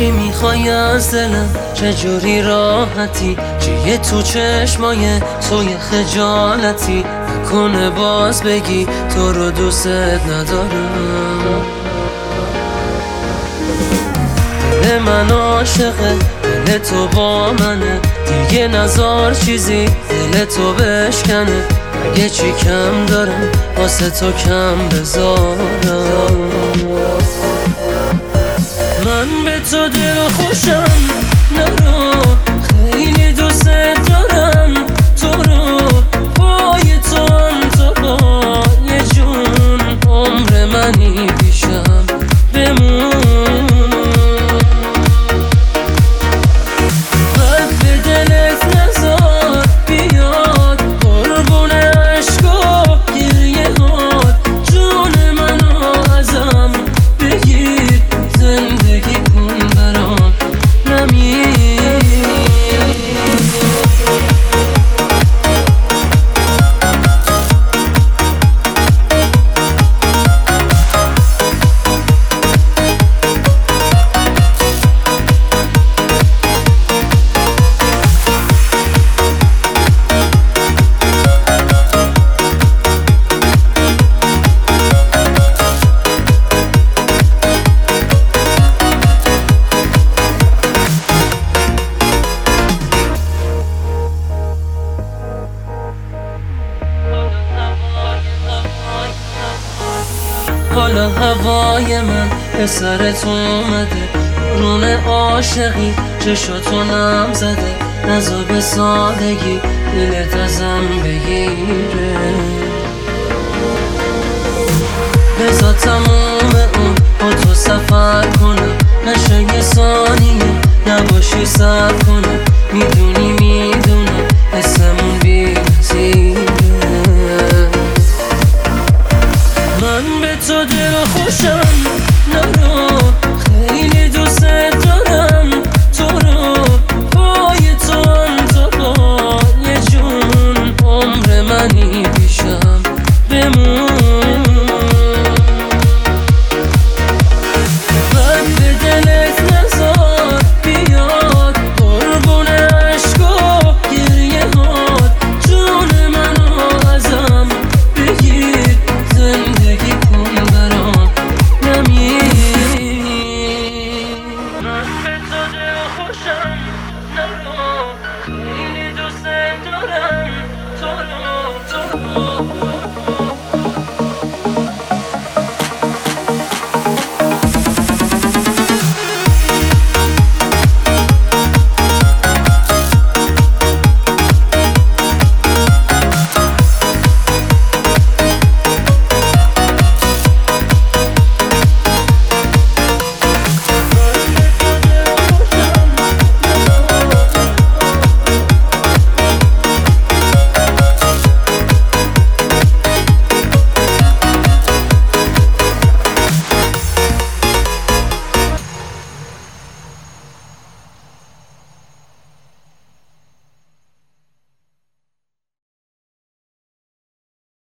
چی میخوای از دلم، چجوری راحتی، چیه تو چشمای توی خجالتی، نکنه باز بگی تو رو دوست ندارم. دل من عاشقه، دل تو با منه، دیگه نذار چیزی دل تو بشکنه. اگه چی کم دارم واسه تو کم بذارم. من به تو دل خوشم، نرو خیلی دوست دارم تو رو، پای تو هم تو پای جون، عمر منی پیشم بمون. قلب به دلت نزار بیاد، قربون عشق و گریه هات، جون منو ازم بگیر، زندگی کن برام نمیر. حالا هوای من به سرت اومده، بارون عاشقی چشاتو نم زده، نزار به سادگی دلت ازم بگیره. بذار تموم